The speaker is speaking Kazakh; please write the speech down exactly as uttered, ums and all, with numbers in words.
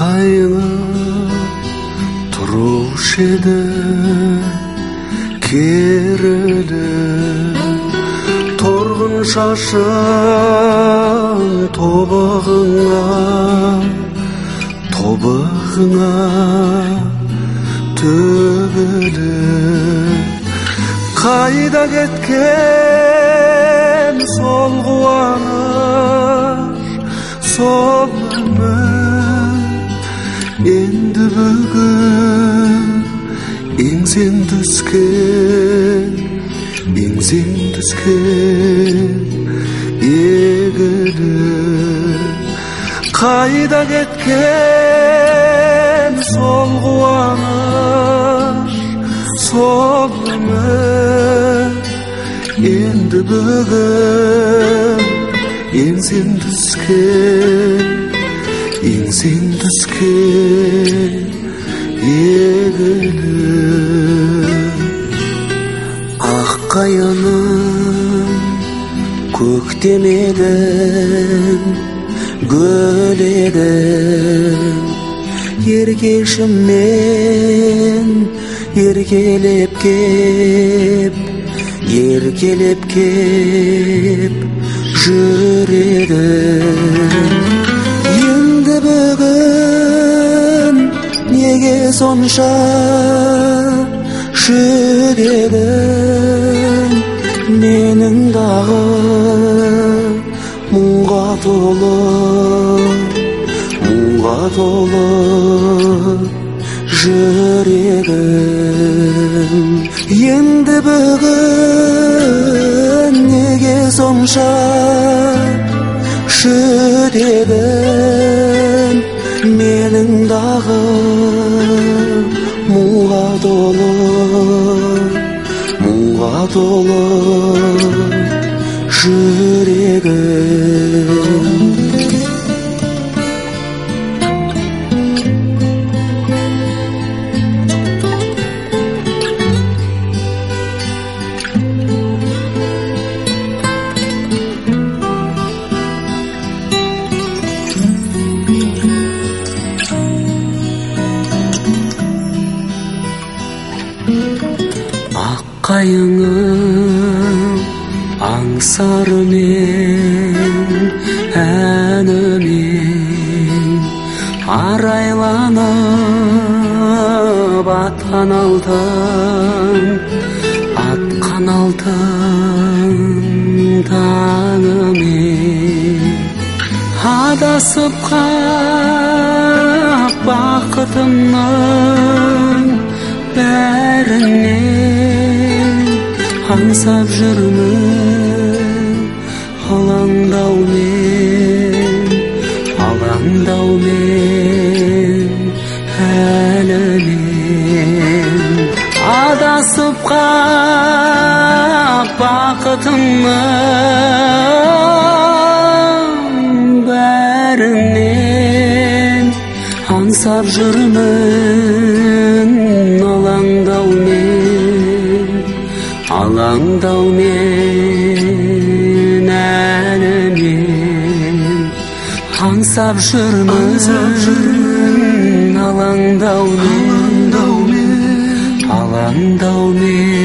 қайыңы тұрушы еді керілі торғын шашың тобығыңа тобығыңа төгілі қайда кеткен сол қуаныш сол үміт енді бүгін еңсең түскен еңсең түскен егілі қайда кеткен сол қуаныш сол үміт енді бүгін еңсең түскен еңсең түскен егілі ақ қайыңым көктем едің гүл едің еркешіммен еркелеп кеп еркелеп кеп жүредім енді бүгін неге сонша жүдедің менің дағы мұңға толы мұңға толы жүрегім енді бүгін неге сонша жүдедің менің дағы мұңға толы мұңға толы жүрегім ақ қайыңым аңсарымен әнімен арайланып атқан алтын атқан алтын таңымен адасып қап бақытымның бәрінен аңсап жүрмін алаңдаумен алаңдаумен әлімен адасып қап бақытымның бәрінен аңсап жүрмін алаңдаумен алаңдаумен әлімен аңсап жүрмін алаңдаумен алаңдаумен